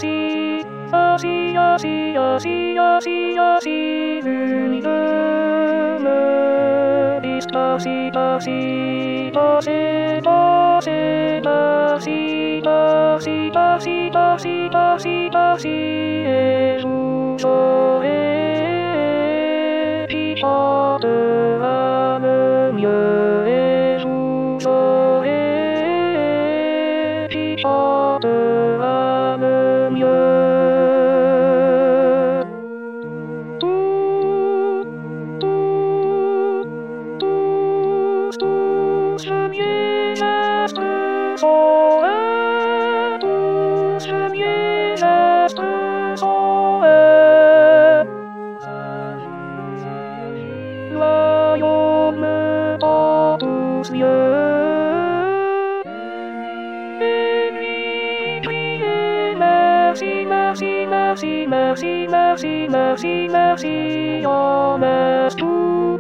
Et vous saurez qui chantera le mieux. Et vous saurez qui chantera le mieux. Tous le mieux geste sont eux. Tous le mieux geste sont eux. Royaume en tous lieux. Et lui crier merci, merci, merci, merci, merci, merci, merci, en laisse tout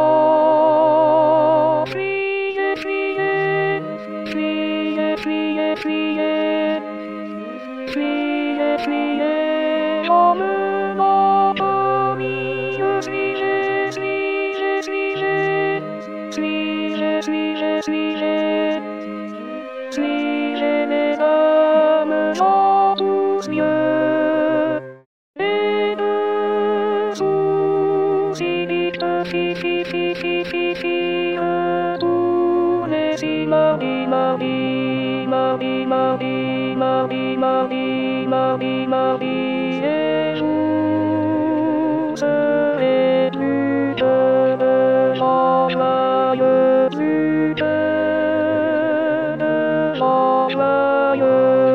temps. Criez, criez, criez, criez, criez, criez, criez, en menant au milieu, suivez, suivez, suivez, suivez, suivez, suivez, suivez les hommes en tous lieux. Et de soucis vite, retournez si mardi, mardi, mardi, mardi, mardi, mardi, mardi, mardi, et vous serez plus que de gens joyeux, plus que de gens joyeux.